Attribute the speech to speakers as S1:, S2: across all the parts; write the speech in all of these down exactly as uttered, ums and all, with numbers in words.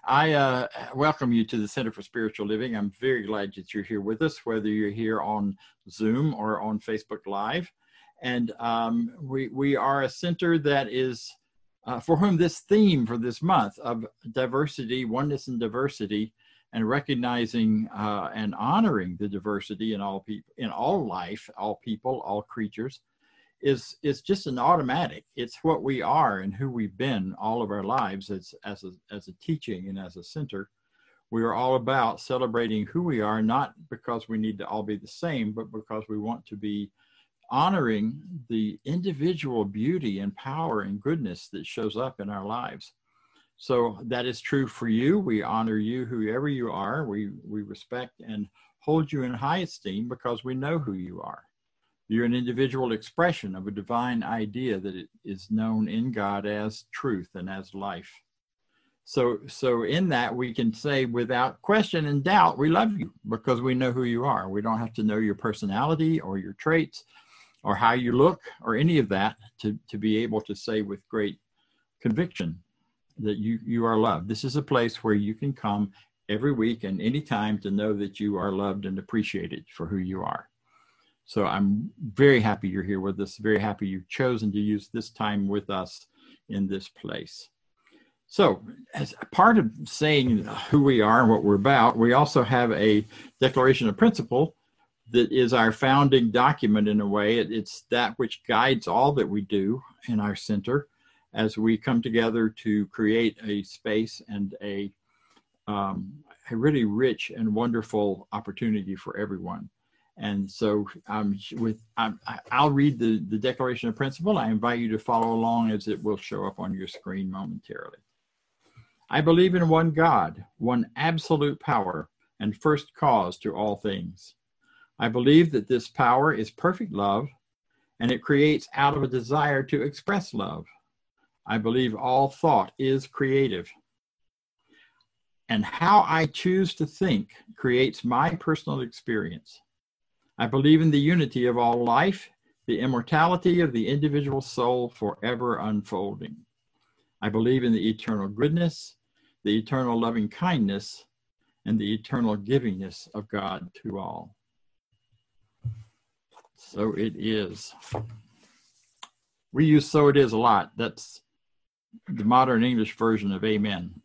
S1: I uh, welcome you to the Center for Spiritual Living. I'm very glad that you're here with us, whether you're here on Zoom or on Facebook Live. And um, we, we are a center that is, uh, for whom this theme for this month of diversity, oneness and diversity, and recognizing uh, and honoring the diversity in all people, in all life, all people, all creatures, is is just an automatic. It's what we are and who we've been all of our lives as as a, as a teaching and as a center. We are all about celebrating who we are, not because we need to all be the same, but because we want to be honoring the individual beauty and power and goodness that shows up in our lives. So that is true for you. We honor you, whoever you are. We, we respect and hold you in high esteem because we know who you are. You're an individual expression of a divine idea that it is known in God as truth and as life. So, so in that we can say without question and doubt, we love you because we know who you are. We don't have to know your personality or your traits or how you look or any of that to, to be able to say with great conviction that you, you are loved. This is a place where you can come every week and any time to know that you are loved and appreciated for who you are. So I'm very happy you're here with us, very happy you've chosen to use this time with us in this place. So as a part of saying who we are and what we're about, we also have a declaration of principle that is our founding document in a way. It, it's that which guides all that we do in our center as we come together to create a space and a, um, a really rich and wonderful opportunity for everyone. And so um, with um, I'll read the, the Declaration of Principle. I invite you to follow along as it will show up on your screen momentarily. I believe in one God, one absolute power and first cause to all things. I believe that this power is perfect love and it creates out of a desire to express love. I believe all thought is creative. And how I choose to think creates my personal experience. I believe in the unity of all life, the immortality of the individual soul forever unfolding. I believe in the eternal goodness, the eternal loving kindness, and the eternal givingness of God to all. So it is. We use so it is a lot. That's the modern English version of amen.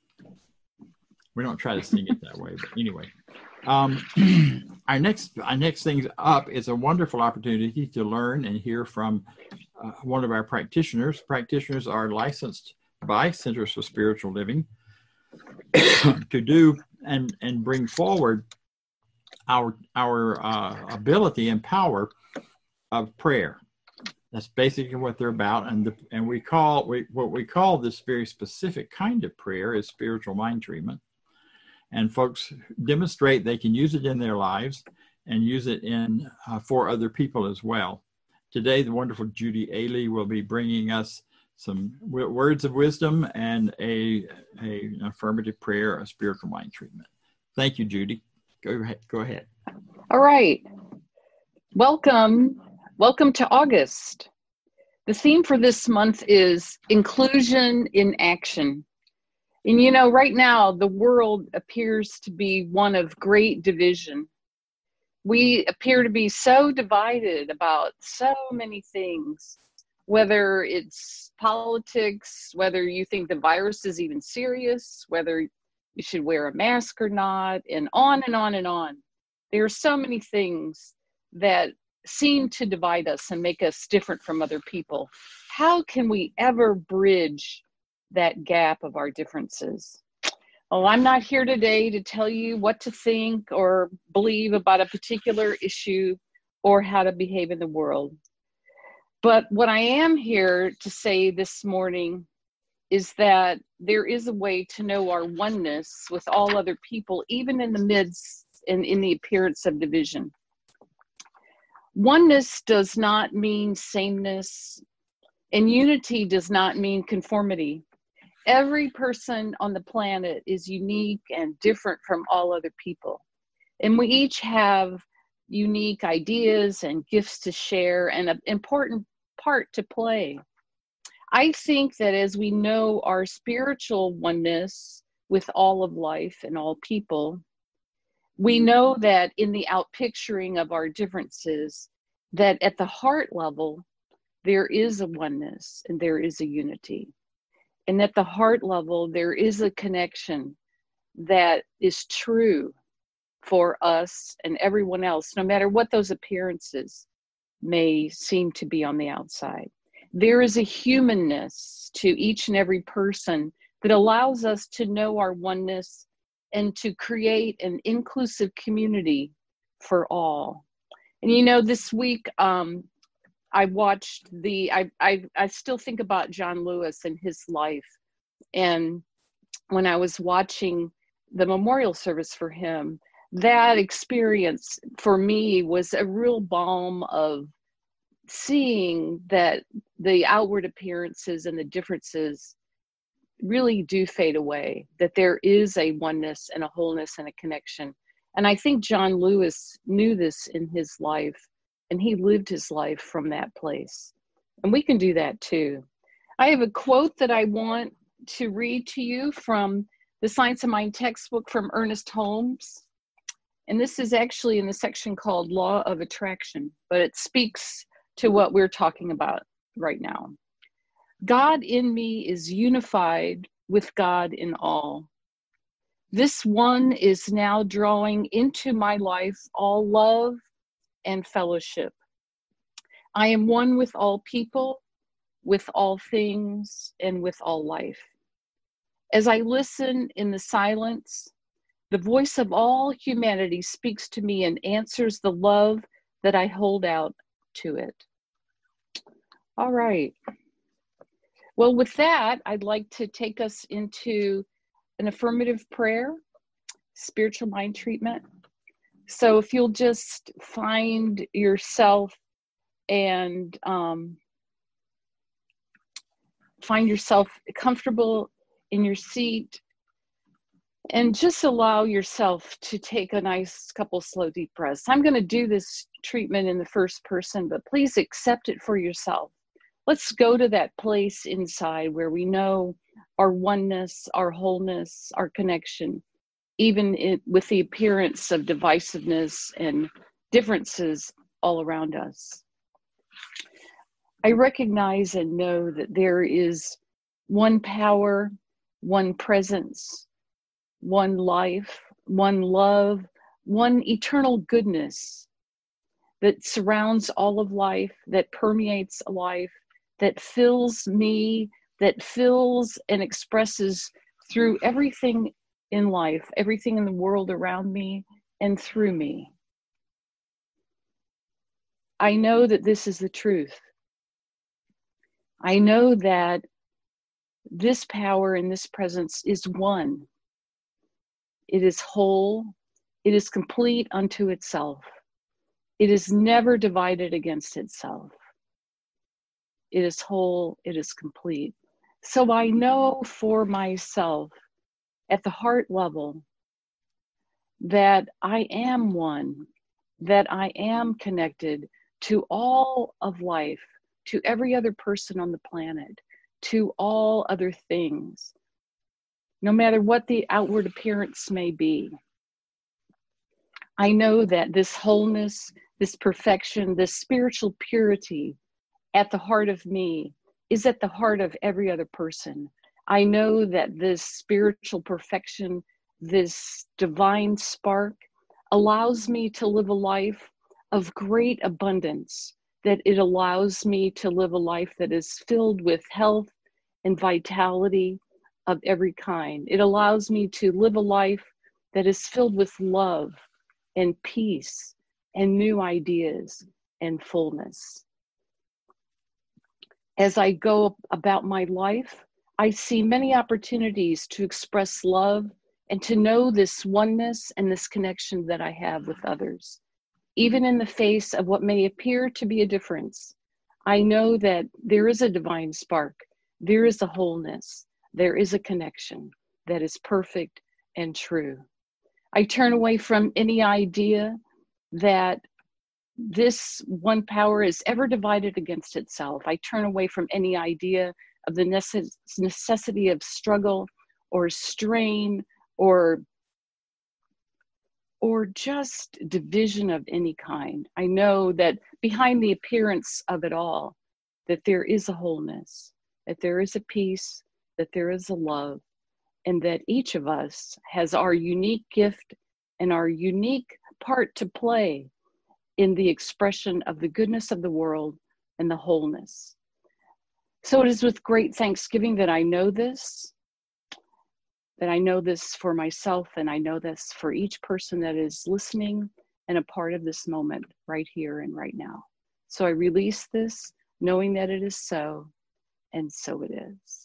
S1: We don't try to sing it that way, but anyway. Um, our next our next thing up is a wonderful opportunity to learn and hear from uh, one of our practitioners. Practitioners are licensed by Centers for Spiritual Living to do and, and bring forward our, our uh, ability and power of prayer. That's basically what they're about. And, the, and we call we, what we call this very specific kind of prayer is spiritual mind treatment. And folks demonstrate they can use it in their lives and use it in uh, for other people as well. Today, the wonderful Judy Ailey will be bringing us some w- words of wisdom and a, a an affirmative prayer, a spiritual mind treatment. Thank you, Judy. Go ahead. Go ahead.
S2: All right. Welcome. Welcome to August. The theme for this month is inclusion in action. And you know, right now, the world appears to be one of great division. We appear to be so divided about so many things, whether it's politics, whether you think the virus is even serious, whether you should wear a mask or not, and on and on and on. There are so many things that seem to divide us and make us different from other people. How can we ever bridge that gap of our differences? Well, I'm not here today to tell you what to think or believe about a particular issue or how to behave in the world. But what I am here to say this morning is that there is a way to know our oneness with all other people, even in the midst and in the appearance of division. Oneness does not mean sameness, and unity does not mean conformity. Every person on the planet is unique and different from all other people. And we each have unique ideas and gifts to share and an important part to play. I think that as we know our spiritual oneness with all of life and all people. We know that in the outpicturing of our differences, that at the heart level, there is a oneness and there is a unity. And at the heart level, there is a connection that is true for us and everyone else, no matter what those appearances may seem to be on the outside. There is a humanness to each and every person that allows us to know our oneness and to create an inclusive community for all. And you know, this week, um, I watched the, I, I, I still think about John Lewis and his life. And when I was watching the memorial service for him, that experience for me was a real balm of seeing that the outward appearances and the differences really do fade away, that there is a oneness and a wholeness and a connection. And I think John Lewis knew this in his life, and he lived his life from that place. And we can do that too. I have a quote that I want to read to you from the Science of Mind textbook from Ernest Holmes. And this is actually in the section called Law of Attraction, but it speaks to what we're talking about right now. God in me is unified with God in all. This one is now drawing into my life all love and fellowship. I am one with all people, with all things, and with all life. As I listen in the silence, the voice of all humanity speaks to me and answers the love that I hold out to it. All right. Well, with that, I'd like to take us into an affirmative prayer, spiritual mind treatment. So if you'll just find yourself and um, find yourself comfortable in your seat, and just allow yourself to take a nice couple slow deep breaths. I'm going to do this treatment in the first person, but please accept it for yourself. Let's go to that place inside where we know our oneness, our wholeness, our connection, even it, with the appearance of divisiveness and differences all around us. I recognize and know that there is one power, one presence, one life, one love, one eternal goodness that surrounds all of life, that permeates life, that fills me, that fills and expresses through everything in life, everything in the world around me and through me. I know that this is the truth. I know that this power and this presence is one. It is whole. It is complete unto itself. It is never divided against itself. It is whole. It is complete. So I know for myself at the heart level that I am one, that I am connected to all of life, to every other person on the planet, to all other things, no matter what the outward appearance may be. I know that this wholeness, this perfection, this spiritual purity at the heart of me is at the heart of every other person. I know that this spiritual perfection, this divine spark, allows me to live a life of great abundance, that it allows me to live a life that is filled with health and vitality of every kind. It allows me to live a life that is filled with love and peace and new ideas and fullness. As I go about my life, I see many opportunities to express love and to know this oneness and this connection that I have with others. Even in the face of what may appear to be a difference, I know that there is a divine spark, there is a wholeness, there is a connection that is perfect and true. I turn away from any idea that this one power is ever divided against itself. I turn away from any idea of the necess- necessity of struggle or strain or or just division of any kind. I know that behind the appearance of it all, that there is a wholeness, that there is a peace, that there is a love, and that each of us has our unique gift and our unique part to play in the expression of the goodness of the world and the wholeness. So it is with great thanksgiving that I know this, that I know this for myself, and I know this for each person that is listening and a part of this moment right here and right now. So I release this, knowing that it is so, and so it is.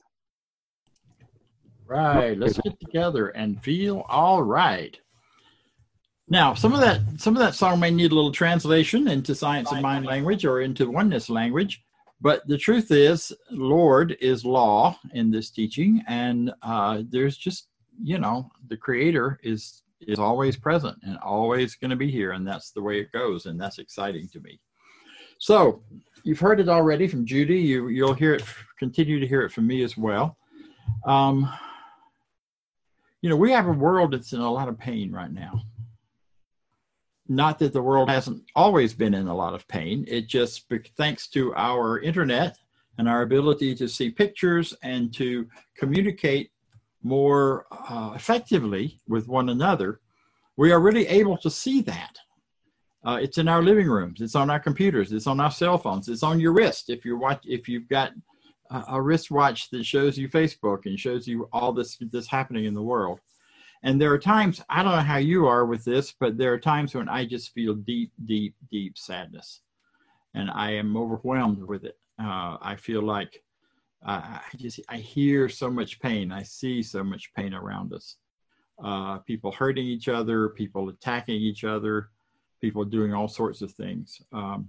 S1: Right, let's get together and feel all right. Now, some of that some of that song may need a little translation into Science of Mind language or into oneness language, but the truth is, Lord is law in this teaching, and uh, there's just, you know, the Creator is is always present and always going to be here, and that's the way it goes, and that's exciting to me. So, you've heard it already from Judy. You you'll hear it, continue to hear it from me as well. Um, you know, we have a world that's in a lot of pain right now. Not that the world hasn't always been in a lot of pain. It just, thanks to our internet and our ability to see pictures and to communicate more uh, effectively with one another, we are really able to see that. Uh, it's in our living rooms. It's on our computers. It's on our cell phones. It's on your wrist. If you're watch, if you've got a, a wristwatch that shows you Facebook and shows you all this this happening in the world. And there are times, I don't know how you are with this, but there are times when I just feel deep, deep, deep sadness. And I am overwhelmed with it. Uh, I feel like uh, I just, I hear so much pain. I see so much pain around us. Uh, people hurting each other, people attacking each other, people doing all sorts of things. Um,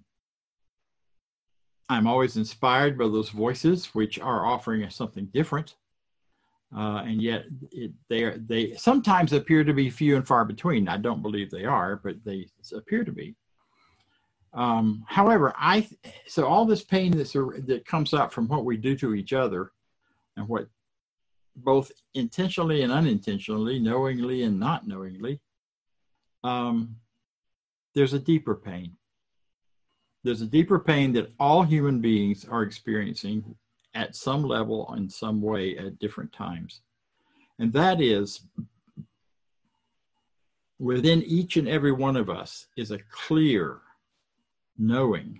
S1: I'm always inspired by those voices, which are offering us something different. Uh, and yet it, they are, they sometimes appear to be few and far between. I don't believe they are, but they appear to be. Um, however, I so all this pain that's, that comes out from what we do to each other, and what both intentionally and unintentionally, knowingly and not knowingly, um, there's a deeper pain. There's a deeper pain that all human beings are experiencing at some level, in some way, at different times. And that is, within each and every one of us is a clear knowing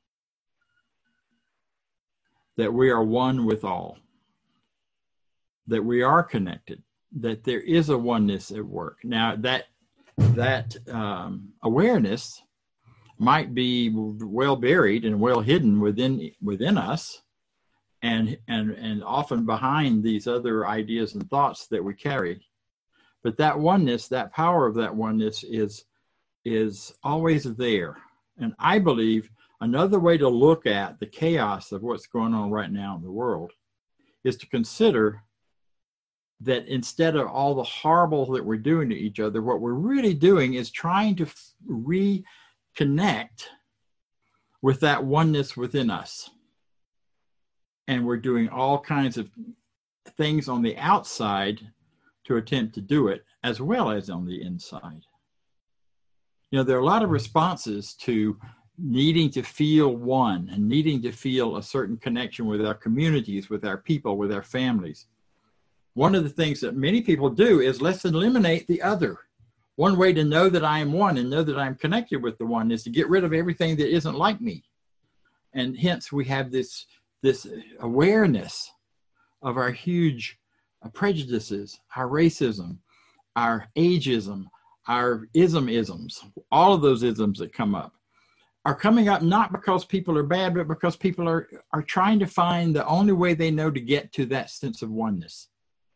S1: that we are one with all, that we are connected, that there is a oneness at work. Now, that, that um, awareness might be well buried and well hidden within, within us, And, and and often behind these other ideas and thoughts that we carry. But that oneness, that power of that oneness is, is always there. And I believe another way to look at the chaos of what's going on right now in the world is to consider that instead of all the horrible that we're doing to each other, what we're really doing is trying to reconnect with that oneness within us. And we're doing all kinds of things on the outside to attempt to do it, as well as on the inside. You know, there are a lot of responses to needing to feel one and needing to feel a certain connection with our communities, with our people, with our families. One of the things that many people do is let's eliminate the other. One way to know that I am one and know that I'm connected with the one is to get rid of everything that isn't like me. And hence we have this this awareness of our huge prejudices, our racism, our ageism, our ism-isms, all of those isms that come up are coming up not because people are bad, but because people are, are trying to find the only way they know to get to that sense of oneness.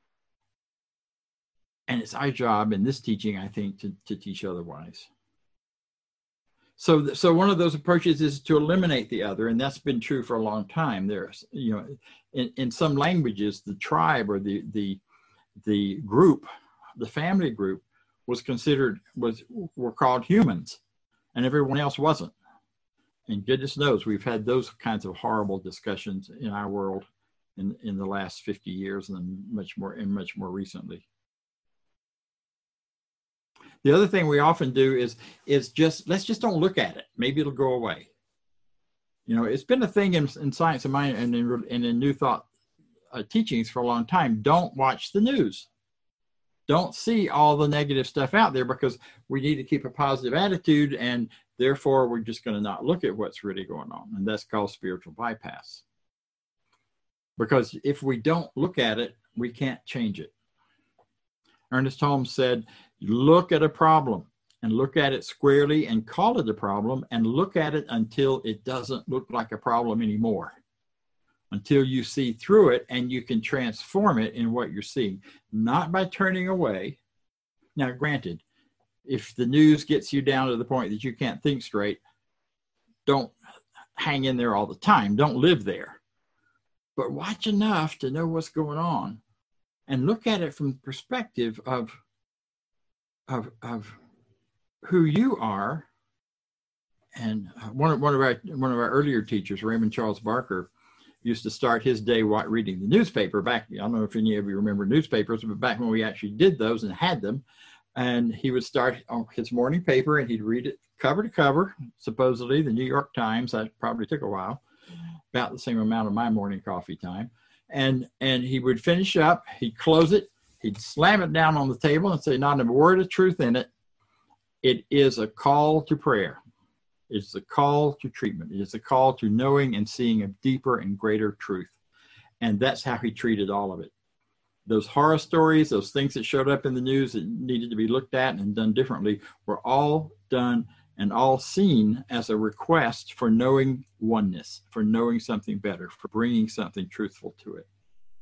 S1: And it's our job in this teaching, I think, to, to teach otherwise. So, so one of those approaches is to eliminate the other, and that's been true for a long time. There's, you know, in, in some languages, the tribe or the the the group, the family group, was considered was were called humans, and everyone else wasn't. And goodness knows we've had those kinds of horrible discussions in our world in, in the last fifty years and much more and much more recently. The other thing we often do is, is just, let's just don't look at it. Maybe it'll go away. You know, it's been a thing in, in science of mind and in, and in New Thought uh, teachings for a long time. Don't watch the news. Don't see all the negative stuff out there, because we need to keep a positive attitude, and therefore we're just going to not look at what's really going on. And that's called spiritual bypass. Because if we don't look at it, we can't change it. Ernest Holmes said, look at a problem and look at it squarely and call it a problem, and look at it until it doesn't look like a problem anymore. Until you see through it and you can transform it in what you're seeing, not by turning away. Now, granted, if the news gets you down to the point that you can't think straight, don't hang in there all the time. Don't live there. But watch enough to know what's going on and look at it from the perspective of, of, of who you are. And one of, one of our, one of our earlier teachers, Raymond Charles Barker, used to start his day reading the newspaper back. I don't know if any of you remember newspapers, but back when we actually did those and had them. And he would start on his morning paper and he'd read it cover to cover, supposedly the New York Times. That probably took a while, about the same amount of my morning coffee time. And, and he would finish up, he'd close it, he'd slam it down on the table and say, not a word of truth in it. It is a call to prayer. It's a call to treatment. It's a call to knowing and seeing a deeper and greater truth. And that's how he treated all of it. Those horror stories, those things that showed up in the news that needed to be looked at and done differently, were all done and all seen as a request for knowing oneness, for knowing something better, for bringing something truthful to it.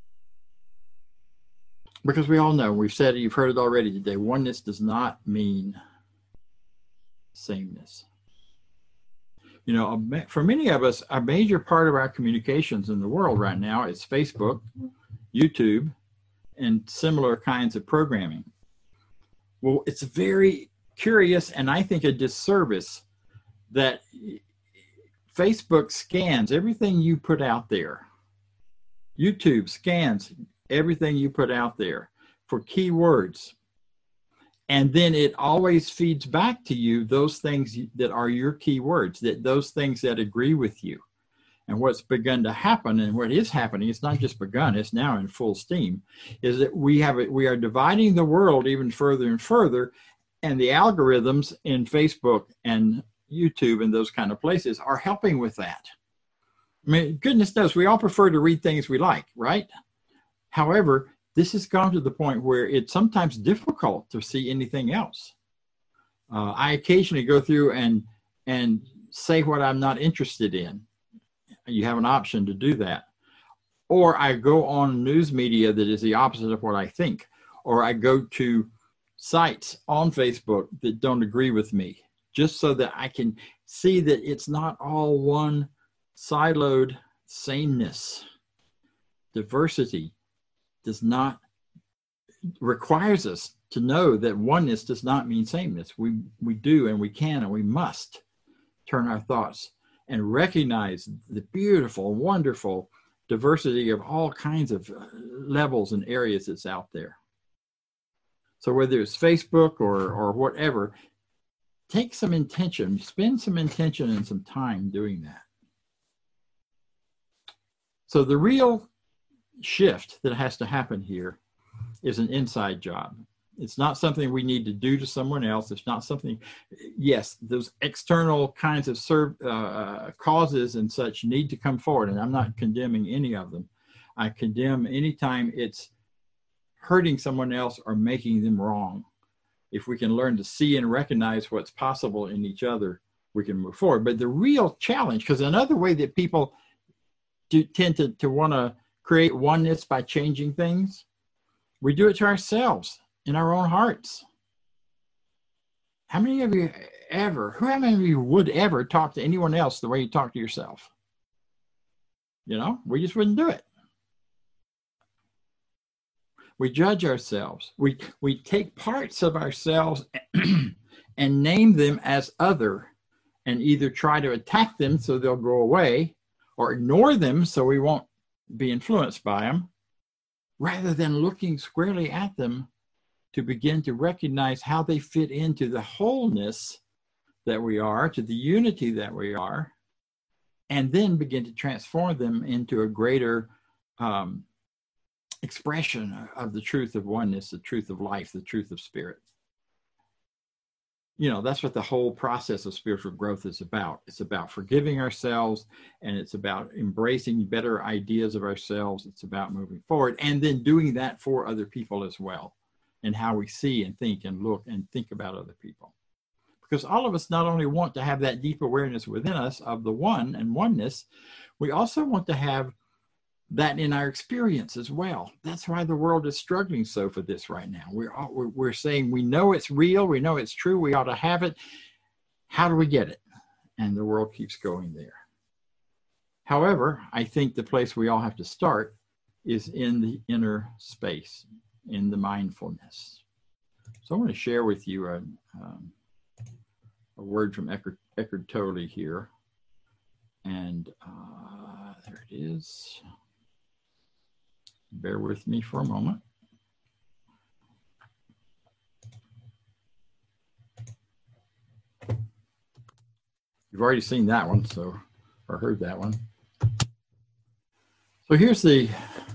S1: Because we all know, we've said it, you've heard it already today, oneness does not mean sameness. You know, for many of us, a major part of our communications in the world right now is Facebook, YouTube, and similar kinds of programming. Well, it's very curious, and I think a disservice, that Facebook scans everything you put out there. YouTube scans everything you put out there for keywords. And then it always feeds back to you those things that are your keywords, that those things that agree with you. And what's begun to happen, and what is happening, it's not just begun, it's now in full steam, is that we have it, we are dividing the world even further and further, and the algorithms in Facebook and YouTube and those kind of places are helping with that. I mean, goodness knows, we all prefer to read things we like, right? However, this has gone to the point where it's sometimes difficult to see anything else. Uh, I occasionally go through and, and say what I'm not interested in. You have an option to do that. Or I go on news media that is the opposite of what I think. Or I go to sites on Facebook that don't agree with me, just so that I can see that it's not all one siloed sameness. Diversity does not, requires us to know that oneness does not mean sameness. We, we do and we can and we must turn our thoughts and recognize the beautiful, wonderful diversity of all kinds of levels and areas that's out there. So whether it's Facebook or, or whatever, take some intention, spend some intention and some time doing that. So the real shift that has to happen here is an inside job. It's not something we need to do to someone else. It's not something, yes, those external kinds of serve, uh, causes and such need to come forward, and I'm not condemning any of them. I condemn anytime it's hurting someone else or making them wrong. If we can learn to see and recognize what's possible in each other, we can move forward. But the real challenge, because another way that people do tend to, to want to create oneness by changing things, we do it to ourselves in our own hearts. How many of you ever, who how many of you would ever talk to anyone else the way you talk to yourself? You know, we just wouldn't do it. We judge ourselves. We, we take parts of ourselves and name them as other, and either try to attack them so they'll go away, or ignore them so we won't be influenced by them, rather than looking squarely at them to begin to recognize how they fit into the wholeness that we are, to the unity that we are, and then begin to transform them into a greater um, expression of the truth of oneness, the truth of life, the truth of spirit. You know, that's what the whole process of spiritual growth is about. It's about forgiving ourselves, and it's about embracing better ideas of ourselves. It's about moving forward, and then doing that for other people as well, and how we see and think and look and think about other people. Because all of us not only want to have that deep awareness within us of the one and oneness, we also want to have that in our experience as well. That's why the world is struggling so for this right now. We're, all, we're, we're saying we know it's real, we know it's true, we ought to have it. How do we get it? And the world keeps going there. However, I think the place we all have to start is in the inner space, in the mindfulness. So I want to share with you a, um, a word from Eckhart, Eckhart Tolle here. And uh, there it is. Bear with me for a moment. You've already seen that one, so, or heard that one. So here's the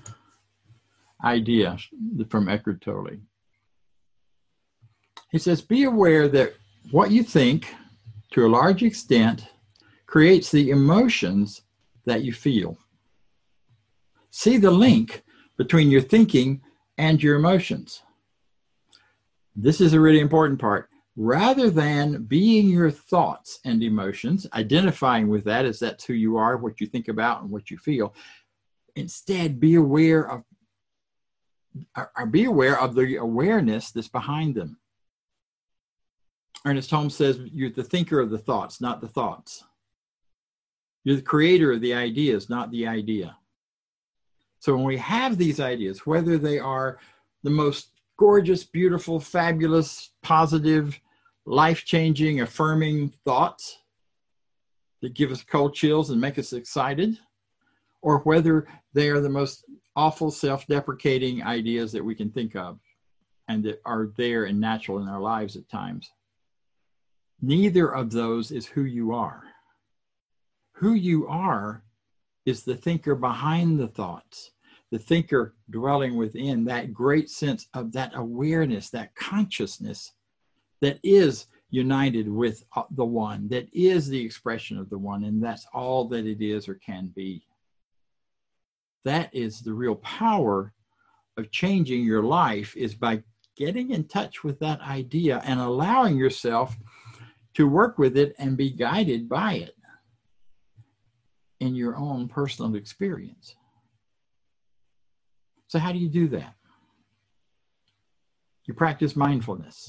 S1: idea from Eckhart Tolle. He says, be aware that what you think, to a large extent, creates the emotions that you feel. See the link between your thinking and your emotions. This is a really important part. Rather than being your thoughts and emotions, identifying with that as that's who you are, what you think about and what you feel, instead be aware of, or be aware of the awareness that's behind them. Ernest Holmes says, you're the thinker of the thoughts, not the thoughts. You're the creator of the ideas, not the idea. So when we have these ideas, whether they are the most gorgeous, beautiful, fabulous, positive, life-changing, affirming thoughts that give us cold chills and make us excited, or whether they are the most awful, self-deprecating ideas that we can think of and that are there and natural in our lives at times. Neither of those is who you are. Who you are is the thinker behind the thoughts, the thinker dwelling within that great sense of that awareness, that consciousness that is united with the one, that is the expression of the one, and that's all that it is or can be. That is the real power of changing your life, is by getting in touch with that idea and allowing yourself to work with it and be guided by it in your own personal experience. So how do you do that? You practice mindfulness.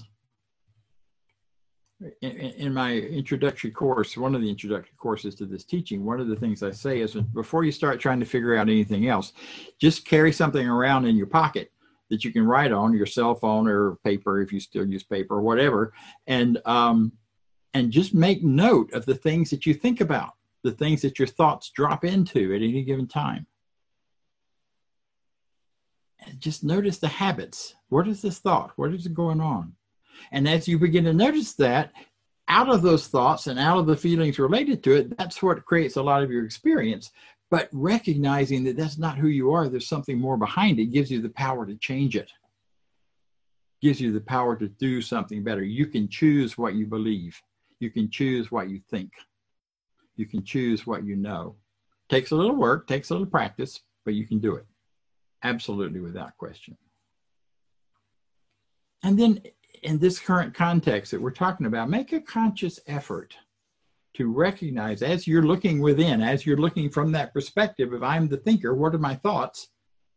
S1: In, in my introductory course, one of the introductory courses to this teaching, one of the things I say is, before you start trying to figure out anything else, just carry something around in your pocket that you can write on, your cell phone or paper if you still use paper or whatever, and um, and just make note of the things that you think about, the things that your thoughts drop into at any given time. And just notice the habits. What is this thought? What is going on? And as you begin to notice that, out of those thoughts and out of the feelings related to it, that's what creates a lot of your experience. But recognizing that that's not who you are, there's something more behind it, gives you the power to change it. Gives you the power to do something better. You can choose what you believe. You can choose what you think. You can choose what you know. Takes a little work, takes a little practice, but you can do it. Absolutely, without question. And then in this current context that we're talking about, make a conscious effort to recognize, as you're looking within, as you're looking from that perspective of I'm the thinker, what are my thoughts?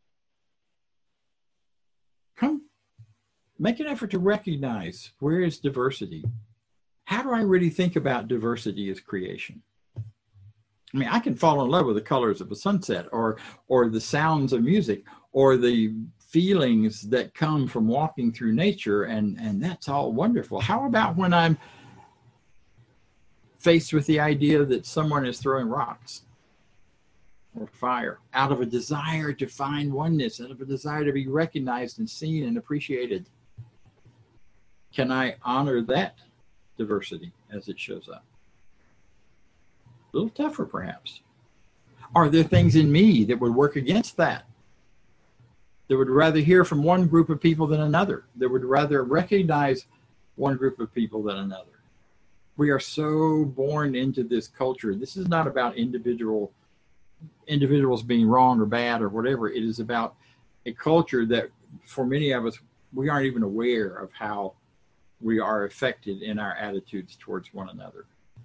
S1: Come, make an effort to recognize, where is diversity? How do I really think about diversity as creation? I mean, I can fall in love with the colors of a sunset, or or the sounds of music, or the feelings that come from walking through nature, and, and that's all wonderful. How about when I'm faced with the idea that someone is throwing rocks? or fire, out of a desire to find oneness, out of a desire to be recognized and seen and appreciated. Can I honor that diversity as it shows up? A little tougher, perhaps. Are there things in me that would work against that? That would rather hear from one group of people than another, that would rather recognize one group of people than another. We are so born into this culture. This is not about individual individuals being wrong or bad or whatever. It is about a culture that for many of us, we aren't even aware of how we are affected in our attitudes towards one another.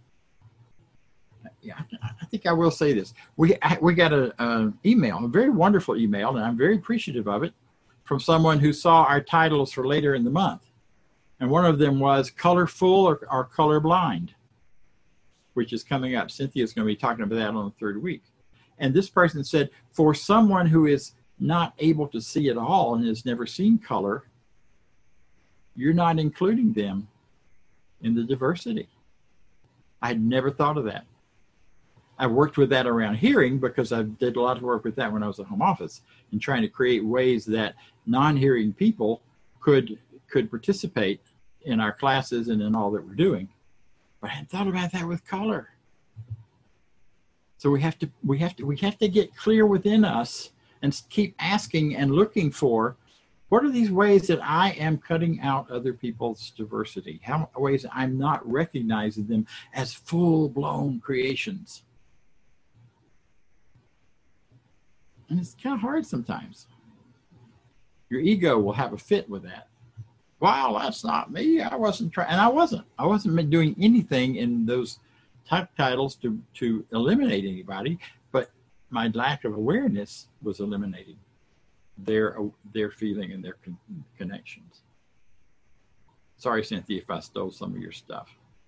S1: Yeah, I think I will say this. We we got an email, a very wonderful email, and I'm very appreciative of it, from someone who saw our titles for later in the month. And one of them was colorful or, or colorblind, which is coming up. Cynthia's going to be talking about that on the third week. And this person said, for someone who is not able to see at all and has never seen color, you're not including them in the diversity. I'd never thought of that. I worked with that around hearing because I did a lot of work with that when I was at home office and trying to create ways that non-hearing people could could participate in our classes and in all that we're doing. But I hadn't thought about that with color. So we have to we have to we have to get clear within us and keep asking and looking for, what are these ways that I am cutting out other people's diversity? How ways I'm not recognizing them as full-blown creations? And it's kind of hard sometimes. Your ego will have a fit with that. Wow, that's not me. I wasn't trying, and I wasn't. I wasn't doing anything in those type titles to, to eliminate anybody, but my lack of awareness was eliminating their their feeling and their con connections. Sorry, Cynthia, if I stole some of your stuff.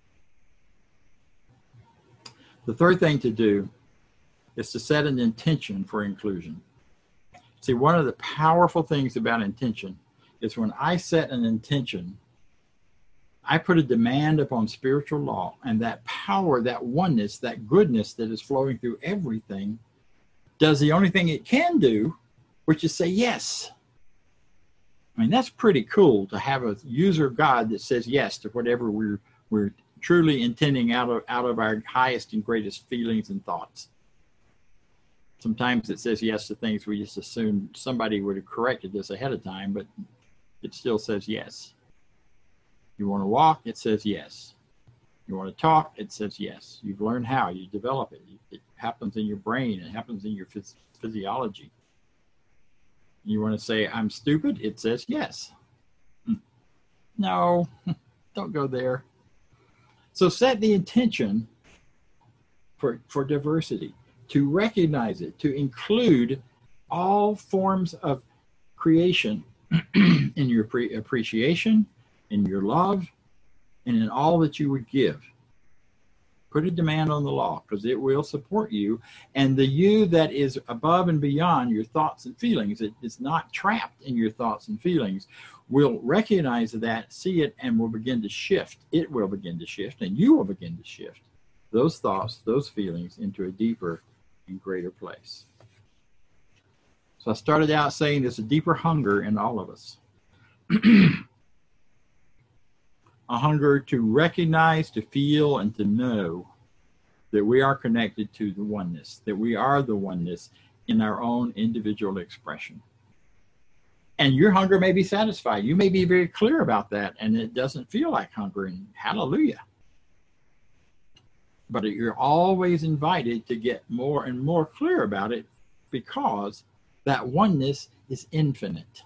S1: The third thing to do is to set an intention for inclusion. See, one of the powerful things about intention is when I set an intention, I put a demand upon spiritual law, and that power, that oneness, that goodness that is flowing through everything does the only thing it can do, which is say yes. I mean, that's pretty cool to have a user God that says yes to whatever we're we're truly intending out of out of our highest and greatest feelings and thoughts. Sometimes it says yes to things we just assume somebody would have corrected us ahead of time, but it still says yes. You want to walk, it says yes. You want to talk, it says yes. You've learned how, you develop it. It happens in your brain, it happens in your phys physiology. You want to say, I'm stupid, it says yes. No, don't go there. So set the intention for, for diversity, to recognize it, to include all forms of creation in your pre appreciation, in your love, and in all that you would give. Put a demand on the law, because it will support you. And the you that is above and beyond your thoughts and feelings, it is not trapped in your thoughts and feelings, will recognize that, see it, and will begin to shift. It will begin to shift, and you will begin to shift those thoughts, those feelings into a deeper and greater place. So I started out saying there's a deeper hunger in all of us. A hunger to recognize, to feel, and to know that we are connected to the oneness, that we are the oneness in our own individual expression. And your hunger may be satisfied. You may be very clear about that, and it doesn't feel like hunger, and hallelujah. But you're always invited to get more and more clear about it, because that oneness is infinite.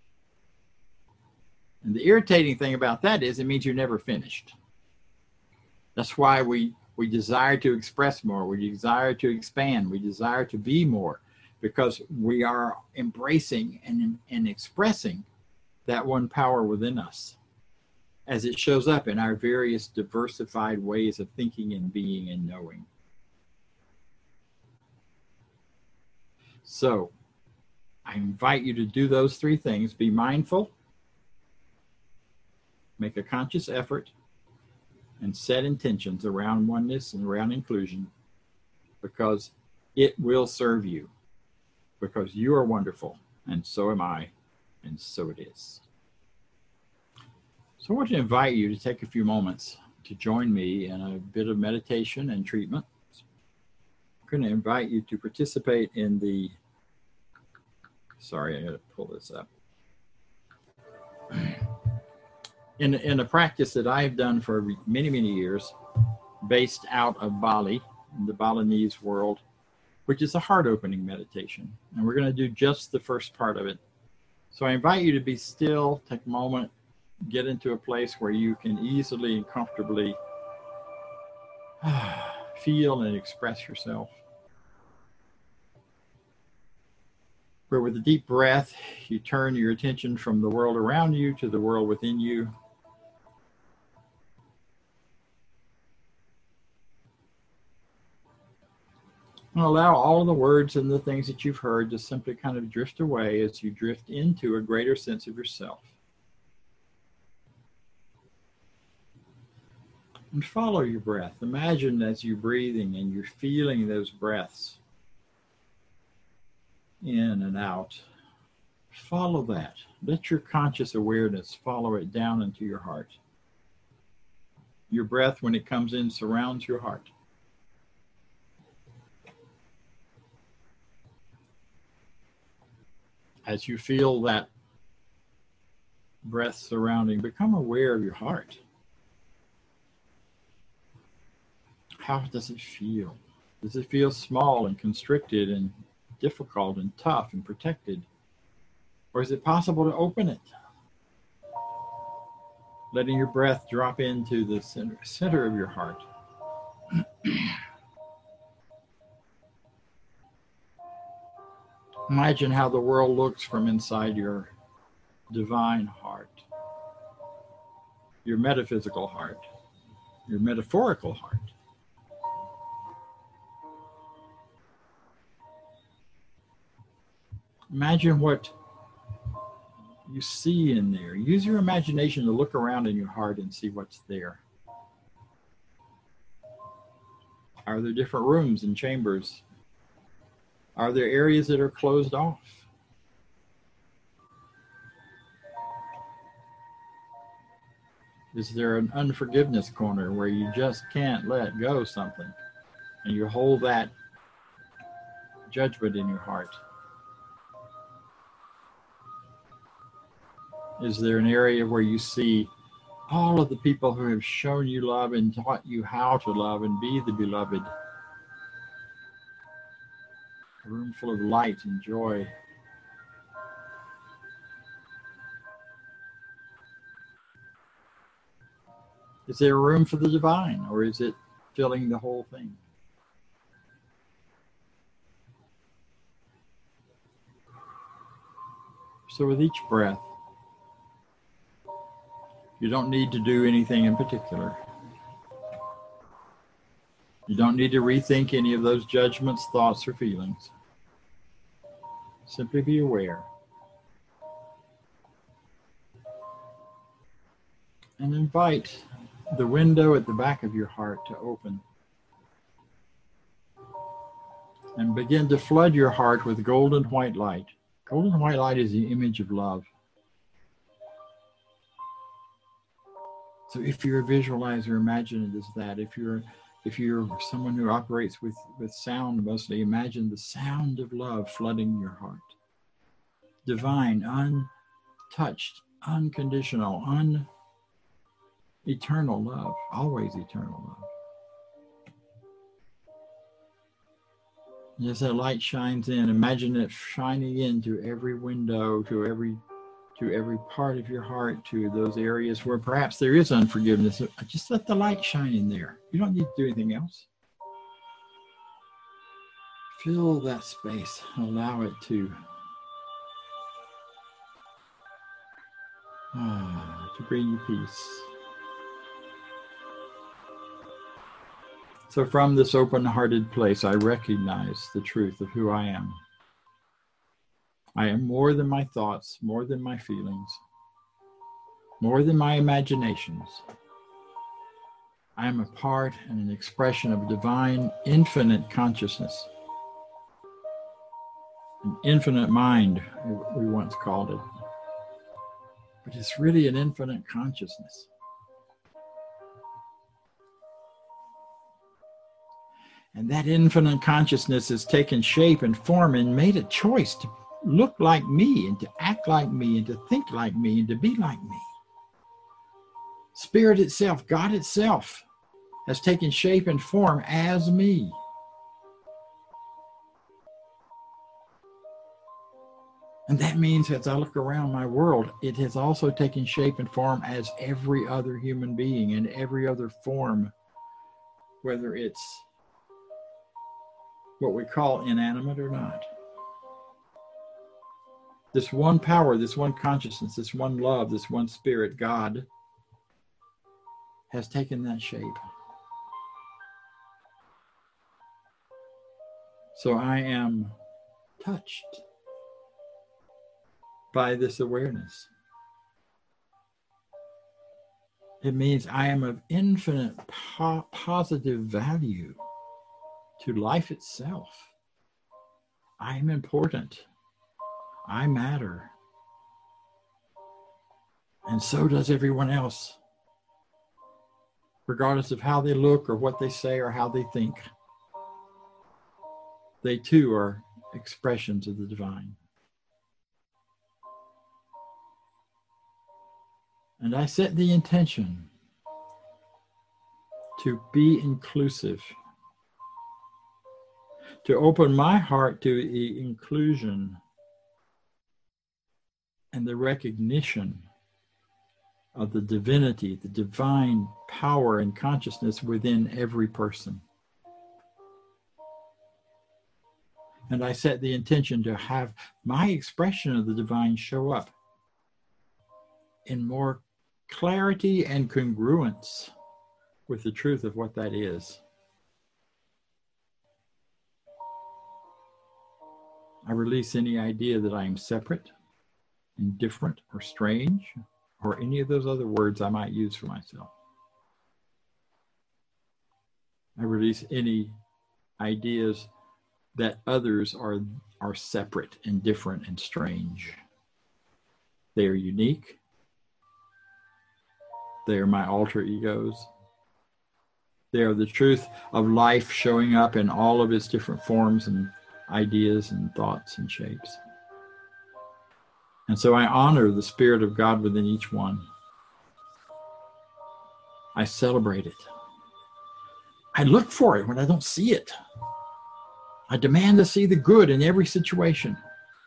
S1: And the irritating thing about that is it means you're never finished. That's why we, we desire to express more. We desire to expand. We desire to be more, because we are embracing and, and expressing that one power within us as it shows up in our various diversified ways of thinking and being and knowing. So I invite you to do those three things. Be mindful, make a conscious effort, and set intentions around oneness and around inclusion, because It will serve you because you are wonderful, and so am I, and so it is. So I want to invite you to take a few moments to join me in a bit of meditation and treatment. I'm going to invite you to participate in the, sorry, I got to pull this up. In, in a practice that I've done for many, many years, based out of Bali, in the Balinese world, which is a heart-opening meditation. And we're going to do just the first part of it. So I invite you to be still, take a moment, get into a place where you can easily and comfortably feel and express yourself. Where with a deep breath, you turn your attention from the world around you to the world within you. And allow all of the words and the things that you've heard to simply kind of drift away as you drift into a greater sense of yourself. And follow your breath. Imagine as you're breathing and you're feeling those breaths in and out. Follow that. Let your conscious awareness follow it down into your heart. Your breath, when it comes in, surrounds your heart. As you feel that breath surrounding, become aware of your heart. How does it feel? Does it feel small and constricted and difficult and tough and protected? Or is it possible to open it? Letting your breath drop into the center, center of your heart. Imagine how the world looks from inside your divine heart, your metaphysical heart, your metaphorical heart. Imagine what you see in there. Use your imagination to look around in your heart and see what's there. Are there different rooms and chambers? Are there areas that are closed off? Is there an unforgiveness corner where you just can't let go something and you hold that judgment in your heart? Is there an area where you see all of the people who have shown you love and taught you how to love and be the beloved? A room full of light and joy. Is there a room for the divine, or is it filling the whole thing? So with each breath, you don't need to do anything in particular. You don't need to rethink any of those judgments, thoughts, or feelings. Simply be aware. And invite the window at the back of your heart to open. And begin to flood your heart with golden white light. Golden white light is the image of love. So if you're a visualizer, imagine it as that. If you're If you're someone who operates with, with sound mostly, imagine the sound of love flooding your heart. Divine, untouched, unconditional, un, eternal love, always eternal love. And as that light shines in, imagine it shining into every window, to every to every part of your heart, to those areas where perhaps there is unforgiveness. Just let the light shine in there. You don't need to do anything else. Fill that space. Allow it to, ah, to bring you peace. So from this open-hearted place, I recognize the truth of who I am. I am more than my thoughts, more than my feelings, more than my imaginations. I am a part and an expression of divine, infinite consciousness, An infinite mind, we once called it. But it's really an infinite consciousness. And that infinite consciousness has taken shape and form and made a choice to look like me and to act like me and to think like me and to be like me. Spirit itself, God itself, has taken shape and form as me. And that means as I look around my world, it has also taken shape and form as every other human being in every other form, whether it's what we call inanimate or not. This one power, this one consciousness, this one love, this one spirit, God, has taken that shape. So I am touched by this awareness. It means I am of infinite po- positive value to life itself. I am important. I matter. And so does everyone else, regardless of how they look or what they say or how they think. They too are expressions of the divine. And I set the intention to be inclusive, to open my heart to the inclusion and the recognition of the divinity, the divine power and consciousness within every person. And I set the intention to have my expression of the divine show up in more clarity and congruence with the truth of what that is. I release any idea that I am separate, indifferent, or strange, or any of those other words I might use for myself. I release any ideas that others are, are separate and different and strange. They are unique. They are my alter egos. They are the truth of life showing up in all of its different forms and ideas and thoughts and shapes. And so I honor the Spirit of God within each one. I celebrate it. I look for it when I don't see it. I demand to see the good in every situation.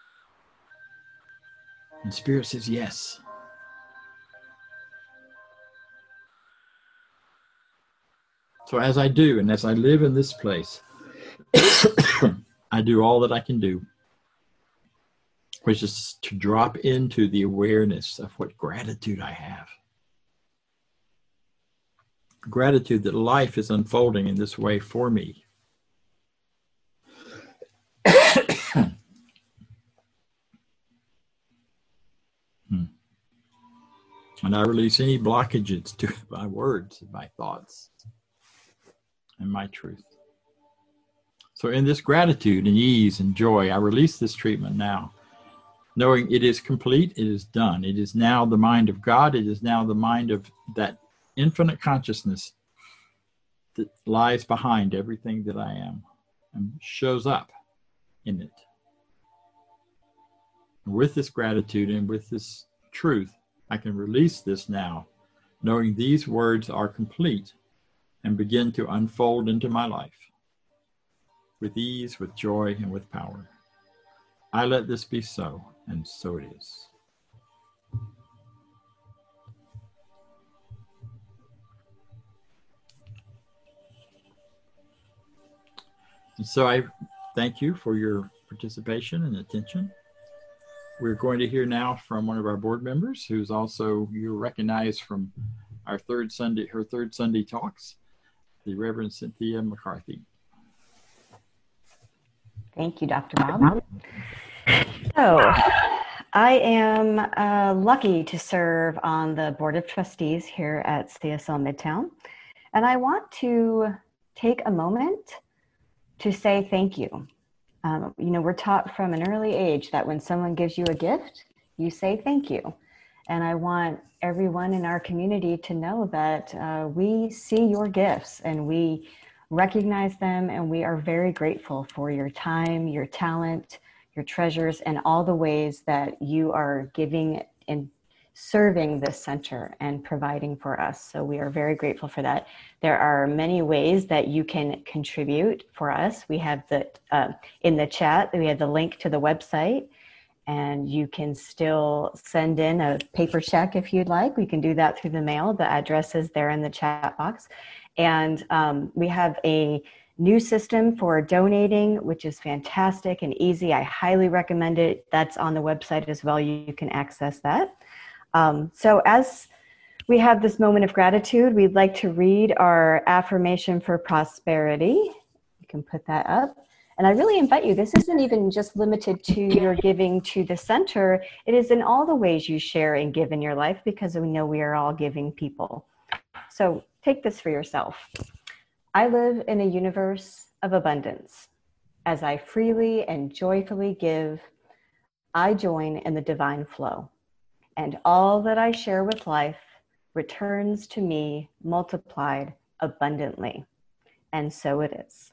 S1: And Spirit says yes. So as I do, and as I live in this place, I do all that I can do, which is to drop into the awareness of what gratitude I have. Gratitude that life is unfolding in this way for me. hmm. And I release any blockages to my words, my thoughts, and my truth. So in this gratitude and ease and joy, I release this treatment now, knowing it is complete, it is done. It is now the mind of God. It is now the mind of that infinite consciousness that lies behind everything that I am and shows up in it. And with this gratitude and with this truth, I can release this now, knowing these words are complete and begin to unfold into my life with ease, with joy, and with power. I let this be so, and so it is. And so I thank you for your participation and attention. We're going to hear now from one of our board members, who's also, you recognize from our third Sunday, her third Sunday talks, the Reverend Cynthia McCarthy.
S3: Thank you, Doctor Bob. So, I am uh, lucky to serve on the Board of Trustees here at C S L Midtown, and I want to take a moment to say thank you. Um, you know, we're taught from an early age that when someone gives you a gift, you say thank you. And I want everyone in our community to know that uh, we see your gifts and we recognize them, and we are very grateful for your time, your talent, your treasures, and all the ways that you are giving and serving this center and providing for us. So we are very grateful for that. There are many ways that you can contribute for us. We have the, uh, in the chat, we have the link to the website, and you can still send in a paper check if you'd like. We can do that through the mail. The address is there in the chat box. And um, we have a new system for donating, which is fantastic and easy. I highly recommend it. That's on the website as well. You, you can access that. Um, so as we have this moment of gratitude, we'd like to read our affirmation for prosperity. You can put that up. And I really invite you, this isn't even just limited to your giving to the center. It is in all the ways you share and give in your life, because we know we are all giving people. So take this for yourself. I live in a universe of abundance. As I freely and joyfully give, I join in the divine flow. And all that I share with life returns to me multiplied abundantly. And so it is.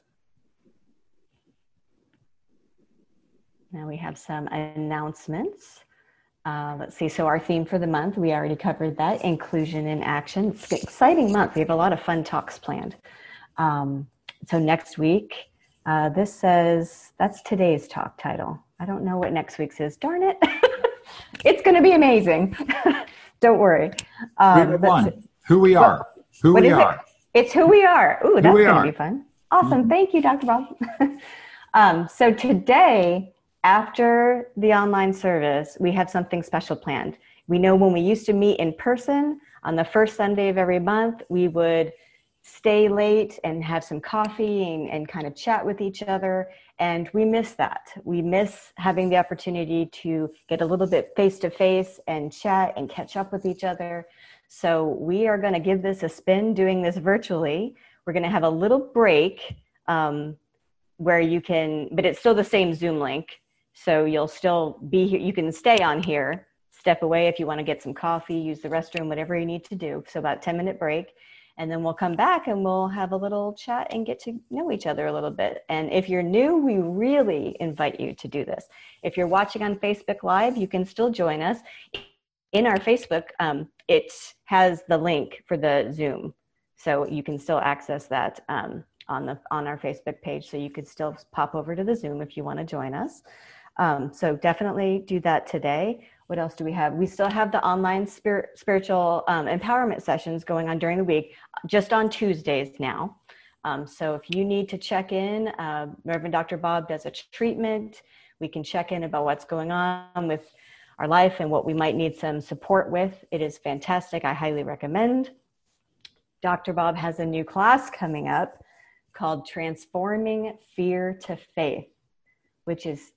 S3: Now we have some announcements. Uh, let's see, so our theme for the month, we already covered that, inclusion in action. It's an exciting month. We have a lot of fun talks planned. Um, so next week, uh, this says, that's today's talk title. I don't know what next week's is, darn it. It's going to be amazing. Don't worry. Um,
S1: one. Who we are. Well, who we are.
S3: It? It's who we are. Ooh, that's going to be fun. Awesome. Mm-hmm. Thank you, Doctor Bob. um, so today, after the online service, we have something special planned. We know when we used to meet in person on the first Sunday of every month, we would stay late and have some coffee and, and kind of chat with each other. And we miss that. We miss having the opportunity to get a little bit face-to-face and chat and catch up with each other. So we are going to give this a spin, doing this virtually. We're going to have a little break um, where you can, but it's still the same Zoom link. So you'll still be here. You can stay on here, step away if you want to get some coffee, use the restroom, whatever you need to do. So about ten minute break. And then we'll come back and we'll have a little chat and get to know each other a little bit. And if you're new, we really invite you to do this. If you're watching on Facebook Live, you can still join us. In our Facebook, um, it has the link for the Zoom. So you can still access that um, on, the, on our Facebook page. So you could still pop over to the Zoom if you want to join us. Um, so definitely do that today. What else do we have? We still have the online spirit, spiritual um, empowerment sessions going on during the week, just on Tuesdays now. Um, so if you need to check in, uh, Reverend Doctor Bob does a treatment. We can check in about what's going on with our life and what we might need some support with. It is fantastic. I highly recommend. Doctor Bob has a new class coming up called Transforming Fear to Faith, which is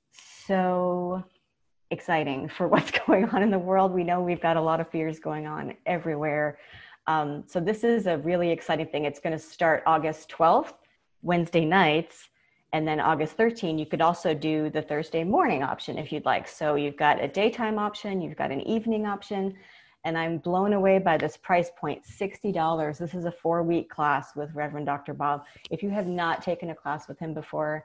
S3: so exciting for what's going on in the world. We know we've got a lot of fears going on everywhere. Um, so this is a really exciting thing. It's going to start August twelfth, Wednesday nights, and then August thirteenth, you could also do the Thursday morning option if you'd like. So you've got a daytime option, you've got an evening option, and I'm blown away by this price point, sixty dollars. This is a four-week class with Reverend Doctor Bob. If you have not taken a class with him before,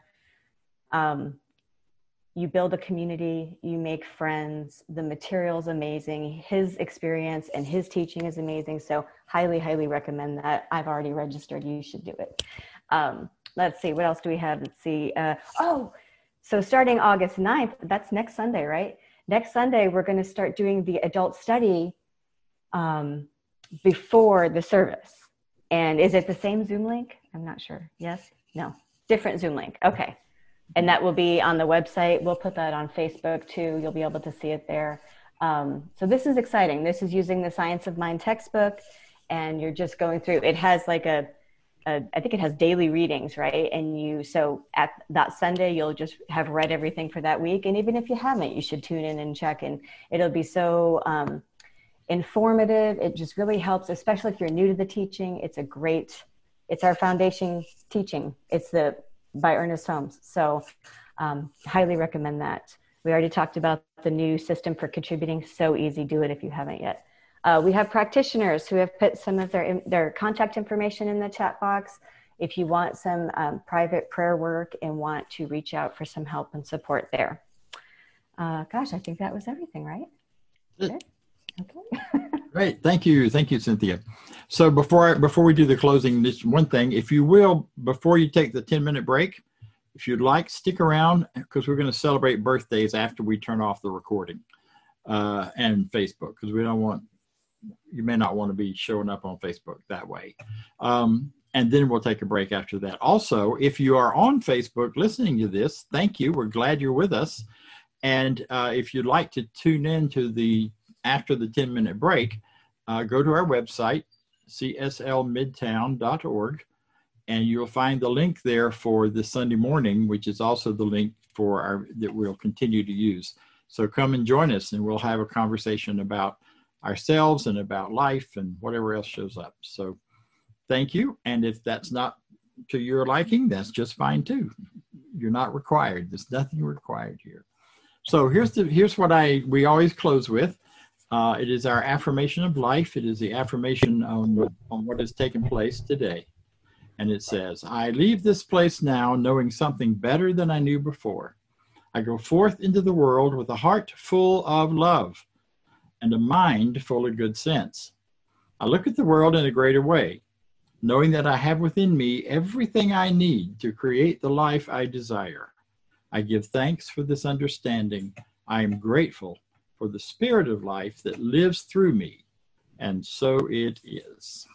S3: um, you build a community, you make friends, the material's amazing, his experience and his teaching is amazing. So highly, highly recommend that. I've already registered, you should do it. Um, let's see, what else do we have? Let's see. Uh, oh, so starting August ninth, that's next Sunday, right? Next Sunday, we're gonna start doing the adult study um, before the service. And is it the same Zoom link? I'm not sure. Yes? No, different Zoom link. Okay. And that will be on the website. We'll put that on Facebook too. You'll be able to see it there. Um, so this is exciting. This is using the Science of Mind textbook, and you're just going through. It has like a, a I think it has daily readings, right? And you, so at that Sunday, you'll just have read everything for that week. And even if you haven't, you should tune in and check. And it'll be so um, informative. It just really helps, especially if you're new to the teaching. It's a great, it's our foundation teaching. It's the by Ernest Holmes. So Um, highly recommend that. We already talked about the new system for contributing. So easy. Do it if you haven't yet. Uh, we have practitioners who have put some of their, their contact information in the chat box. If you want some um, private prayer work and want to reach out for some help and support there. Uh, gosh, I think that was everything, right? Good. Okay.
S1: Great. Thank you. Thank you, Cynthia. So before, I, before we do the closing, this one thing, if you will, before you take the ten minute break, if you'd like, stick around because we're going to celebrate birthdays after we turn off the recording uh, and Facebook, because we don't want, you may not want to be showing up on Facebook that way. Um, and then we'll take a break after that. Also, if you are on Facebook listening to this, thank you. We're glad you're with us. And uh, if you'd like to tune in to the, after the ten minute break, uh, go to our website, c s l midtown dot org. And you'll find the link there for this Sunday morning, which is also the link for our, that we'll continue to use. So come and join us and we'll have a conversation about ourselves and about life and whatever else shows up. So thank you. And if that's not to your liking, that's just fine too. You're not required. There's nothing required here. So here's the, here's what I, we always close with. Uh, it is our affirmation of life. It is the affirmation on, on what has taken place today. And it says, I leave this place now knowing something better than I knew before. I go forth into the world with a heart full of love and a mind full of good sense. I look at the world in a greater way, knowing that I have within me everything I need to create the life I desire. I give thanks for this understanding. I am grateful for the spirit of life that lives through me. And so it is.